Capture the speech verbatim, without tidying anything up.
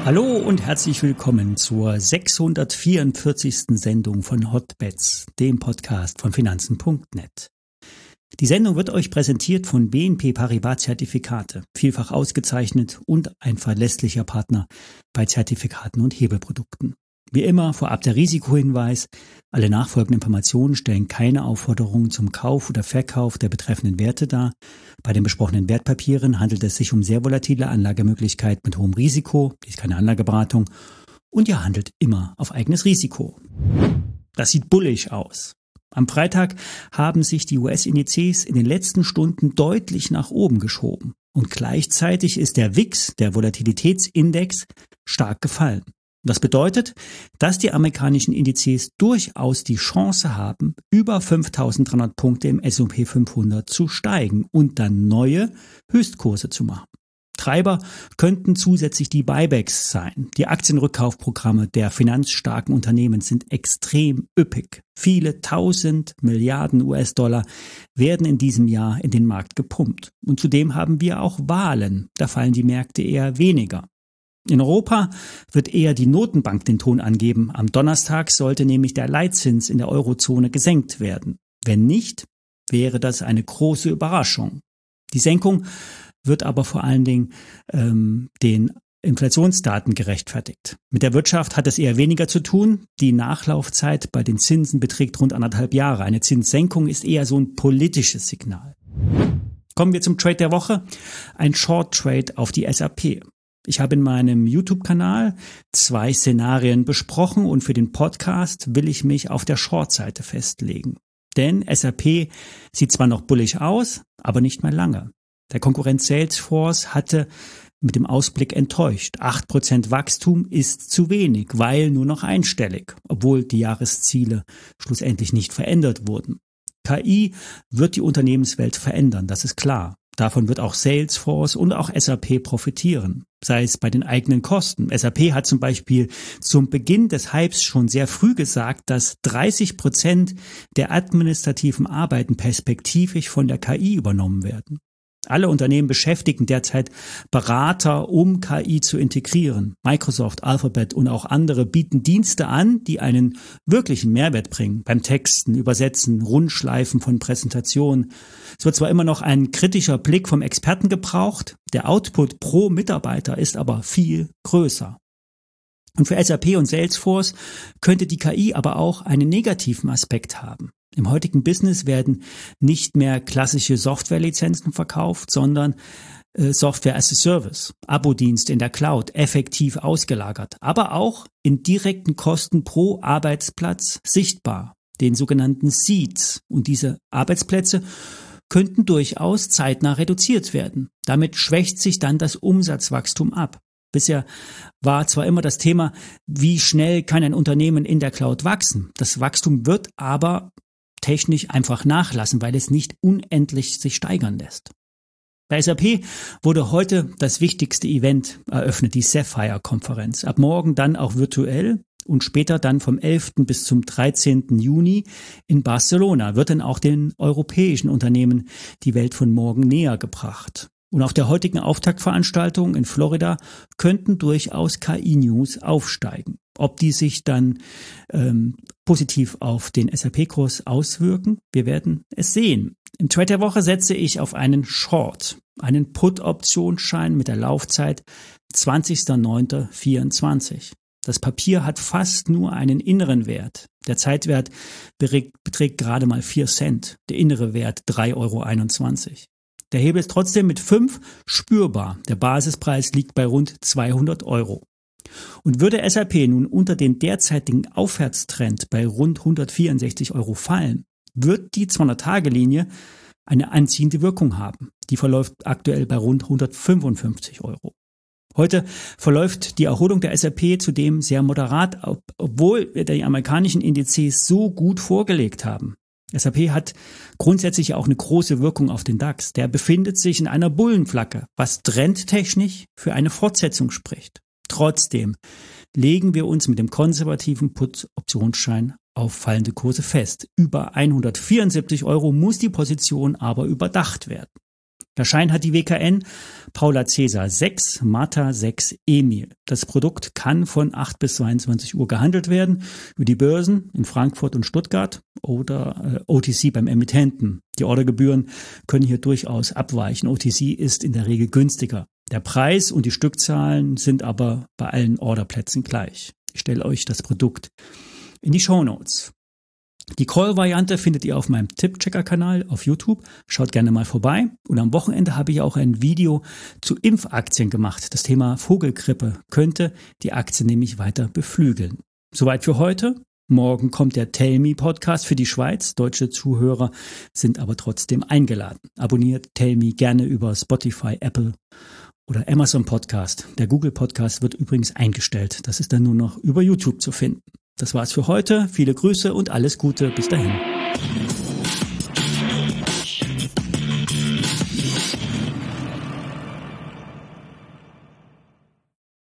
Hallo und herzlich willkommen zur sechshundertvierundvierzigsten Sendung von Hotbets, dem Podcast von Finanzen Punkt net. Die Sendung wird euch präsentiert von B N P Paribas Zertifikate, vielfach ausgezeichnet und ein verlässlicher Partner bei Zertifikaten und Hebelprodukten. Wie immer vorab der Risikohinweis: Alle nachfolgenden Informationen stellen keine Aufforderungen zum Kauf oder Verkauf der betreffenden Werte dar. Bei den besprochenen Wertpapieren handelt es sich um sehr volatile Anlagemöglichkeiten mit hohem Risiko, dies ist keine Anlageberatung, und ihr handelt immer auf eigenes Risiko. Das sieht bullig aus. Am Freitag haben sich die U S-Indizes in den letzten Stunden deutlich nach oben geschoben und gleichzeitig ist der W I X, der Volatilitätsindex, stark gefallen. Das bedeutet, dass die amerikanischen Indizes durchaus die Chance haben, über fünftausenddreihundert Punkte im S und P fünfhundert zu steigen und dann neue Höchstkurse zu machen. Treiber könnten zusätzlich die Buybacks sein. Die Aktienrückkaufprogramme der finanzstarken Unternehmen sind extrem üppig. Viele tausend Milliarden U S-Dollar werden in diesem Jahr in den Markt gepumpt. Und zudem haben wir auch Wahlen. Da fallen die Märkte eher weniger. In Europa wird eher die Notenbank den Ton angeben. Am Donnerstag sollte nämlich der Leitzins in der Eurozone gesenkt werden. Wenn nicht, wäre das eine große Überraschung. Die Senkung wird aber vor allen Dingen ähm, den Inflationsdaten gerechtfertigt. Mit der Wirtschaft hat es eher weniger zu tun. Die Nachlaufzeit bei den Zinsen beträgt rund anderthalb Jahre. Eine Zinssenkung ist eher so ein politisches Signal. Kommen wir zum Trade der Woche. Ein Short Trade auf die S A P. Ich habe in meinem YouTube-Kanal zwei Szenarien besprochen und für den Podcast will ich mich auf der Short-Seite festlegen. Denn S A P sieht zwar noch bullig aus, aber nicht mehr lange. Der Konkurrent Salesforce hatte mit dem Ausblick enttäuscht. acht Prozent Wachstum ist zu wenig, weil nur noch einstellig, obwohl die Jahresziele schlussendlich nicht verändert wurden. K I wird die Unternehmenswelt verändern, das ist klar. Davon wird auch Salesforce und auch S A P profitieren, sei es bei den eigenen Kosten. S A P hat zum Beispiel zum Beginn des Hypes schon sehr früh gesagt, dass dreißig Prozent der administrativen Arbeiten perspektivisch von der K I übernommen werden. Alle Unternehmen beschäftigen derzeit Berater, um K I zu integrieren. Microsoft, Alphabet und auch andere bieten Dienste an, die einen wirklichen Mehrwert bringen. Beim Texten, Übersetzen, Rundschleifen von Präsentationen. Es wird zwar immer noch ein kritischer Blick vom Experten gebraucht, der Output pro Mitarbeiter ist aber viel größer. Und für S A P und Salesforce könnte die K I aber auch einen negativen Aspekt haben. Im heutigen Business werden nicht mehr klassische Softwarelizenzen verkauft, sondern äh, Software as a Service, Abo-Dienst in der Cloud, effektiv ausgelagert, aber auch in direkten Kosten pro Arbeitsplatz sichtbar, den sogenannten Seats. Und diese Arbeitsplätze könnten durchaus zeitnah reduziert werden. Damit schwächt sich dann das Umsatzwachstum ab. Bisher war zwar immer das Thema, wie schnell kann ein Unternehmen in der Cloud wachsen. Das Wachstum wird aber technisch einfach nachlassen, weil es nicht unendlich sich steigern lässt. Bei S A P wurde heute das wichtigste Event eröffnet, die Sapphire-Konferenz. Ab morgen dann auch virtuell und später dann vom elften bis zum dreizehnten Juni in Barcelona wird dann auch den europäischen Unternehmen die Welt von morgen näher gebracht. Und auf der heutigen Auftaktveranstaltung in Florida könnten durchaus K I-News aufsteigen. Ob die sich dann ähm, positiv auf den S A P-Kurs auswirken, wir werden es sehen. Im Trade der Woche setze ich auf einen Short, einen Put-Optionsschein mit der Laufzeit zwanzigster neunter vierundzwanzig. Das Papier hat fast nur einen inneren Wert. Der Zeitwert beträgt, beträgt gerade mal vier Cent, der innere Wert drei Euro einundzwanzig. Der Hebel ist trotzdem mit fünf spürbar. Der Basispreis liegt bei rund zweihundert Euro. Und würde S A P nun unter den derzeitigen Aufwärtstrend bei rund hundertvierundsechzig Euro fallen, wird die zweihundert-Tage-Linie eine anziehende Wirkung haben. Die verläuft aktuell bei rund hundertfünfundfünfzig Euro. Heute verläuft die Erholung der S A P zudem sehr moderat, obwohl die amerikanischen Indizes so gut vorgelegt haben. S A P hat grundsätzlich auch eine große Wirkung auf den DAX. Der befindet sich in einer Bullenflagge, was trendtechnisch für eine Fortsetzung spricht. Trotzdem legen wir uns mit dem konservativen Put-Optionsschein auf fallende Kurse fest. Über hundertvierundsiebzig Euro muss die Position aber überdacht werden. Der Schein hat die W K N Paula Cäsar sechs, Martha sechs, Emil. Das Produkt kann von acht bis zweiundzwanzig Uhr gehandelt werden über die Börsen in Frankfurt und Stuttgart oder äh, O T C beim Emittenten. Die Ordergebühren können hier durchaus abweichen. O T C ist in der Regel günstiger. Der Preis und die Stückzahlen sind aber bei allen Orderplätzen gleich. Ich stelle euch das Produkt in die Shownotes. Die Call-Variante findet ihr auf meinem Tipp-Checker-Kanal auf YouTube. Schaut gerne mal vorbei. Und am Wochenende habe ich auch ein Video zu Impfaktien gemacht. Das Thema Vogelgrippe könnte die Aktie nämlich weiter beflügeln. Soweit für heute. Morgen kommt der Tell Me Podcast für die Schweiz. Deutsche Zuhörer sind aber trotzdem eingeladen. Abonniert Tell Me gerne über Spotify, Apple oder Amazon Podcast. Der Google Podcast wird übrigens eingestellt. Das ist dann nur noch über YouTube zu finden. Das war's für heute. Viele Grüße und alles Gute. Bis dahin.